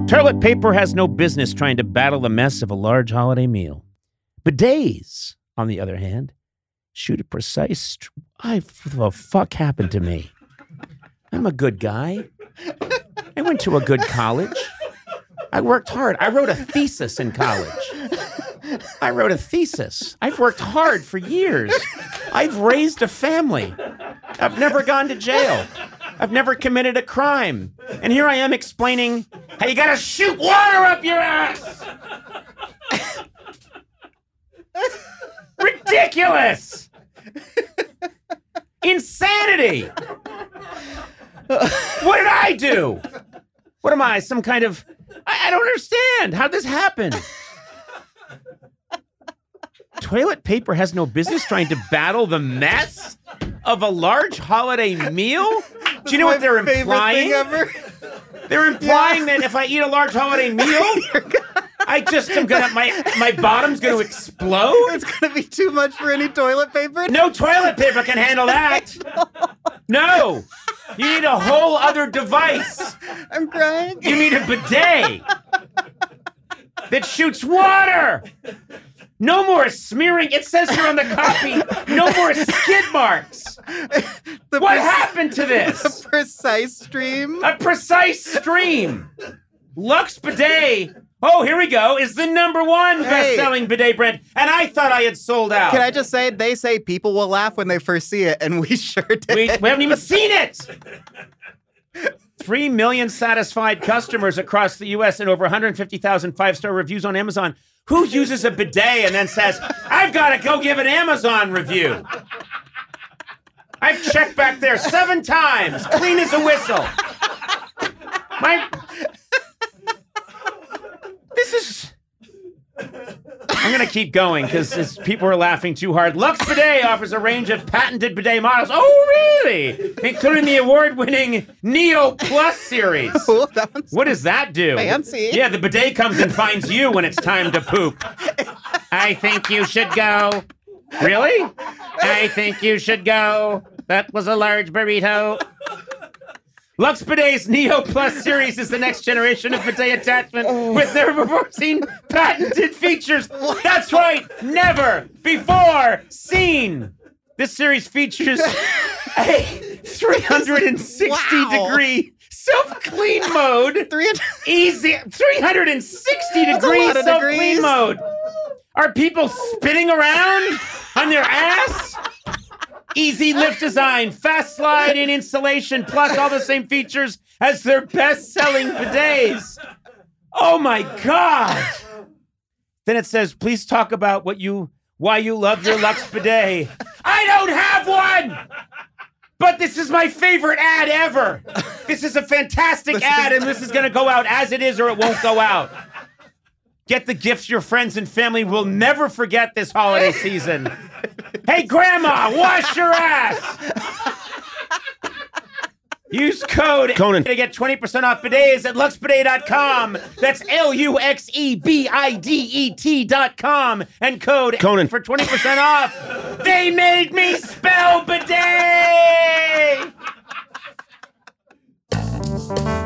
Toilet paper has no business trying to battle the mess of a large holiday meal. Bidets, on the other hand, shoot a precise... What the fuck happened to me? I'm a good guy. I went to a good college. I worked hard. I wrote a thesis in college. I've worked hard for years. I've raised a family. I've never gone to jail. I've never committed a crime. And here I am explaining how you gotta shoot water up your ass! Ridiculous! Insanity! What did I do? What am I, some kind of... I don't understand. How'd this happen? Toilet paper has no business trying to battle the mess of a large holiday meal? Do you know what they're implying? They're implying that if I eat a large holiday meal, I just am gonna my bottom's gonna explode. It's gonna be too much for any toilet paper. No toilet paper can handle that. No, you need a whole other device. I'm crying. You need a bidet that shoots water. No more smearing. It says here on the copy, no more skid marks. What happened to this? A precise stream. A precise stream. Lux Bidet, oh, here we go, is the #1 best-selling bidet brand. And I thought I had sold out. Can I just say, they say people will laugh when they first see it, and we sure did. We haven't even seen it. 3 million satisfied customers across the U.S. and over 150,000 five-star reviews on Amazon. Who uses a bidet and then says, I've got to go give an Amazon review? I've checked back there 7 times, clean as a whistle. I'm going to keep going because people are laughing too hard. Lux Bidet offers a range of patented bidet models. Oh, really? Including the award-winning Neo Plus series. Cool, what does that do? Fancy. Yeah, the bidet comes and finds you when it's time to poop. I think you should go. Really? I think you should go. That was a large burrito. Lux Bidet's Neo Plus series is the next generation of bidet attachment with their reversing patented features. That's right, never before seen. This series features a 360-degree self-clean mode. Easy 360-degree self-clean mode. Are people spinning around on their ass? Easy lift design, fast slide in installation, plus all the same features as their best-selling bidets. Oh my God. Then it says, please talk about why you love your Lux bidet. I don't have one! But this is my favorite ad ever. This is a fantastic ad, and this is going to go out as it is or it won't go out. Get the gifts your friends and family will never forget this holiday season. Hey, Grandma, wash your ass! Use code Conan to get 20% off bidets at luxbidet.com. That's LUXEBIDET.com. And code Conan for 20% off. They made me spell bidet!